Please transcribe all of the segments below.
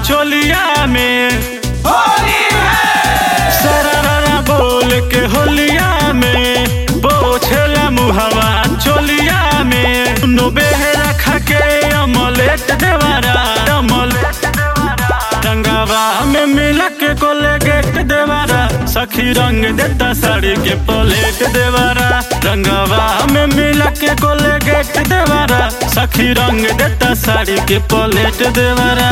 चोलिया में होली है। सररा बोल के होलिया में पोछेला मुहवा चोलिया में नो बेहरा खाके अमलेट देवारा रंगावा में मिला के कोलगेट देवारा सखी रंग देता साड़ी के पलेट देवारा रंगावा में मिला के कोलगेट देवारा सखी रंग देता साड़ी के पलेट देवारा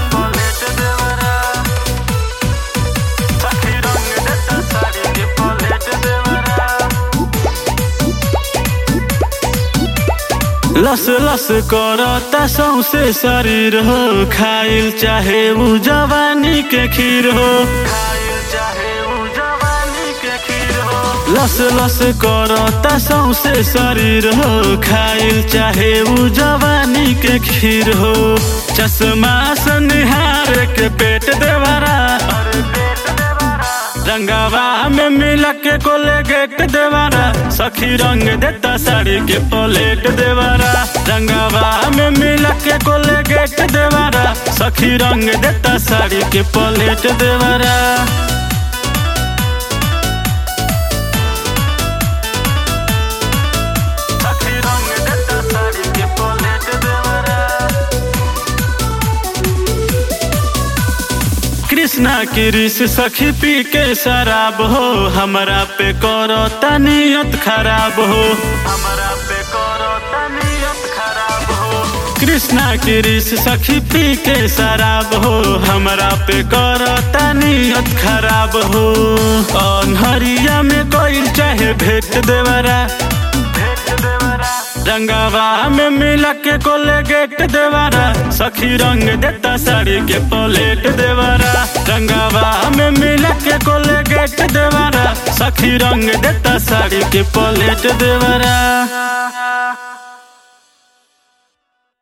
लस लस करता सौसे शरीर हो खाइल चाहे वो जवानी के खीर हो लस लस करता सौसे शरीर हो खाइल चाहे वो जवानी के खीर हो चश्मा से निहार के पेट देवारा रंगावा में मिला के कोलगेट देवारा सखी रंग देता साड़ी के पलेट देवारा रंगावा में मिला के कोलगेट देवारा सखी रंग देता साड़ी के पलेट देवारा कृष्णा की रिस सखी पी के शराब हो हमरा पे करो तनियत खराब हो कृष्णा की रिस सखी पी के शराब हो हमरा पे करो तनियत खराब हो अनहरिया में कोई चाहे भेट देवरा रंगावा में मिला के कोलगेट देवारा सखी रंग देता साड़ी के पलेट देवारा रंगावा में मिला के कोलगेट देवारा सखी रंग देता साड़ी के पलेट देवारा।